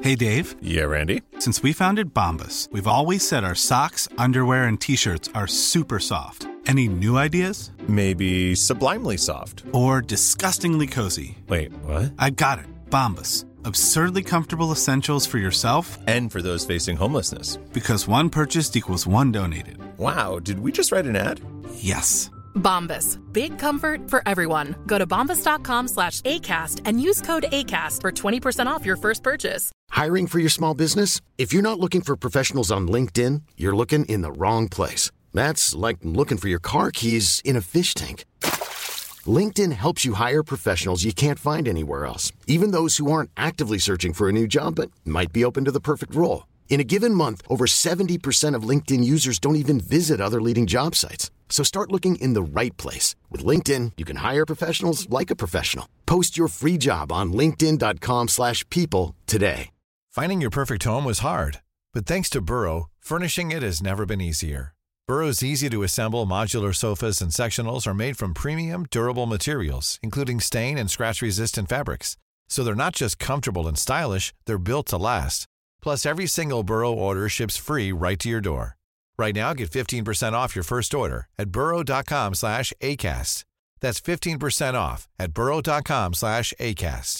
Hey, Dave. Yeah, Randy? Since we founded Bombas, we've always said our socks, underwear, and T-shirts are super soft. Any new ideas? Maybe sublimely soft. Or disgustingly cozy. Wait, what? I got it. Bombas. Absurdly comfortable essentials for yourself and for those facing homelessness. Because one purchased equals one donated. Wow, did we just write an ad? Yes. Bombas. Big comfort for everyone. Go to bombas.com/ACAST and use code ACAST for 20% off your first purchase. Hiring for your small business? If you're not looking for professionals on LinkedIn, you're looking in the wrong place. That's like looking for your car keys in a fish tank. LinkedIn helps you hire professionals you can't find anywhere else, even those who aren't actively searching for a new job but might be open to the perfect role. In a given month, over 70% of LinkedIn users don't even visit other leading job sites. So start looking in the right place. With LinkedIn, you can hire professionals like a professional. Post your free job on linkedin.com/people today. Finding your perfect home was hard, but thanks to Burrow, furnishing it has never been easier. Burrow's easy-to-assemble modular sofas and sectionals are made from premium, durable materials, including stain and scratch-resistant fabrics. So they're not just comfortable and stylish, they're built to last. Plus, every single Burrow order ships free right to your door. Right now, get 15% off your first order at burrow.com/ACAST. That's 15% off at burrow.com/ACAST.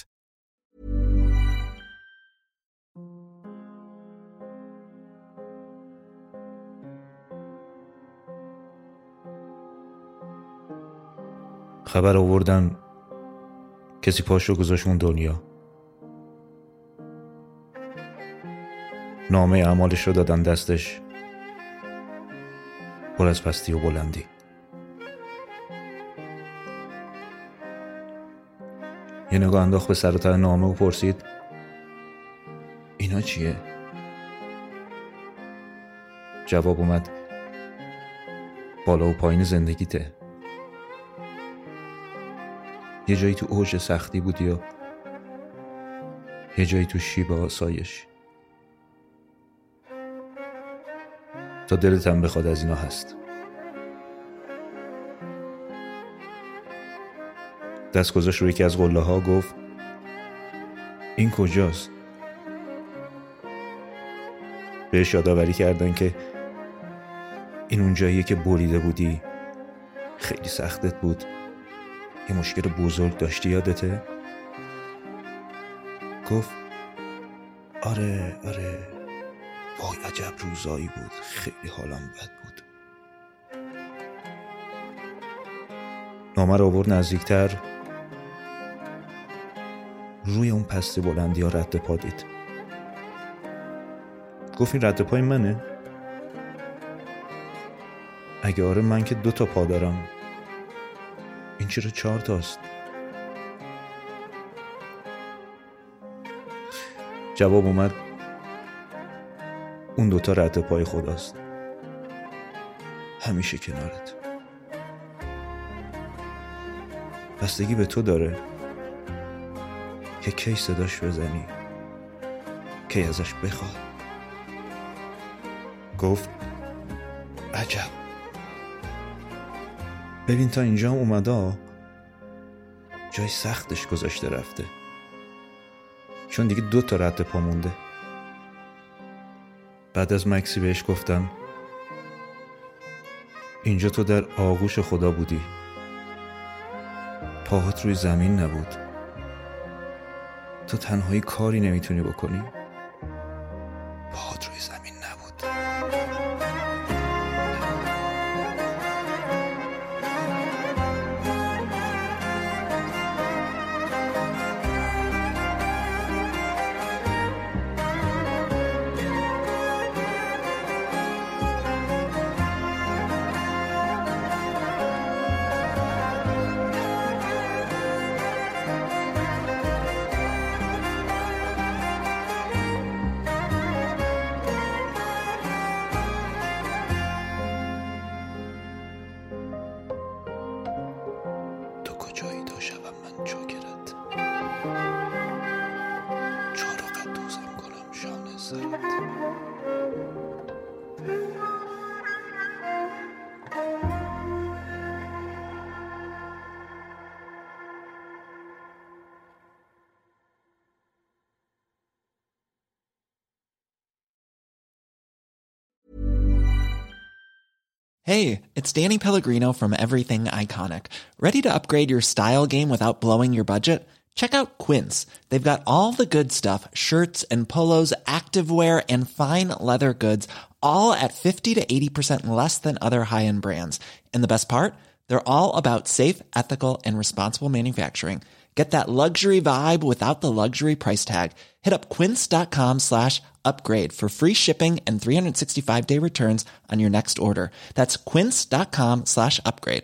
خبر آوردن کسی پاشو گذاشون دنیا. نامه اعمالش رو دادن دستش، پر از پستی و بلندی. یه نگاه انداخت به سر و ته نامه و پرسید اینا چیه؟ جواب اومد بالا و پایین زندگیته. یه جایی تو اوج سختی بودی و یه جایی تو شیب آسایش. تا دلت هم بخواد از اینا هست. دست گذاشت روی یکی از قله ها، گفت این کجاست؟ بهش یادآوری کردن که این اون جاییه که بریده بودی، خیلی سختت بود، یه مشکل بزرگ داشتی، یادته؟ گفت آره وای عجب روزایی بود، خیلی حالم بد بود. نامه رو آورد نزدیکتر، روی اون پسته بلندی ها رد پا دید. گفت این رد پای منه؟ اگه آره من که 2 تا پا دارم، این چرا 4 تاست؟ جواب اومد اون 2 تا رد پای خداست، همیشه کنارت. بستگی به تو داره که کی صداش بزنی، کی ازش بخواد. گفت عجب. ببین تا اینجا هم اومده، جای سختش گذاشته رفته، چون دیگه 2 تا رد پا مونده. بعد از مکسی بهش گفتم اینجا تو در آغوش خدا بودی، پاهات روی زمین نبود، تو تنهایی کاری نمیتونی بکنی، پاهات روی زمین نبود. جایی تا شبم من چاکرت، چارو قدوزم کنم شانه سرت. Hey, it's Danny Pellegrino from Everything Iconic. Ready to upgrade your style game without blowing your budget? Check out Quince. They've got all the good stuff, shirts and polos, activewear, and fine leather goods, all at 50 to 80% less than other high-end brands. And the best part? They're all about safe, ethical, and responsible manufacturing. Get that luxury vibe without the luxury price tag. Hit up quince.com/upgrade for free shipping and 365-day returns on your next order. That's quince.com/upgrade.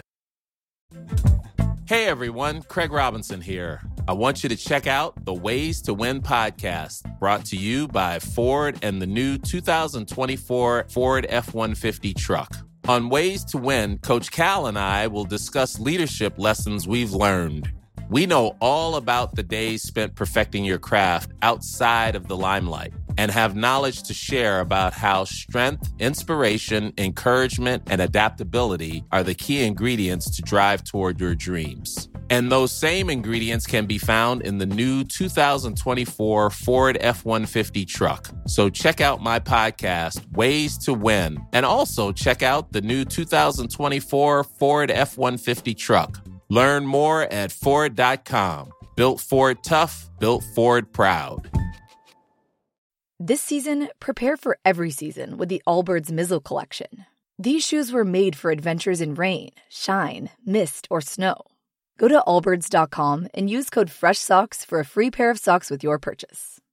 Hey everyone, Craig Robinson here. I want you to check out the Ways to Win podcast, brought to you by Ford and the new 2024 Ford F-150 truck. On Ways to Win, Coach Cal and I will discuss leadership lessons we've learned. We know all about the days spent perfecting your craft outside of the limelight and have knowledge to share about how strength, inspiration, encouragement, and adaptability are the key ingredients to drive toward your dreams. And those same ingredients can be found in the new 2024 Ford F-150 truck. So check out my podcast, Ways to Win, and also check out the new 2024 Ford F-150 truck. Learn more at Ford.com. Built Ford tough, built Ford proud. This season, prepare for every season with the Allbirds Mizzle Collection. These shoes were made for adventures in rain, shine, mist, or snow. Go to allbirds.com and use code FRESHSOCKS for a free pair of socks with your purchase.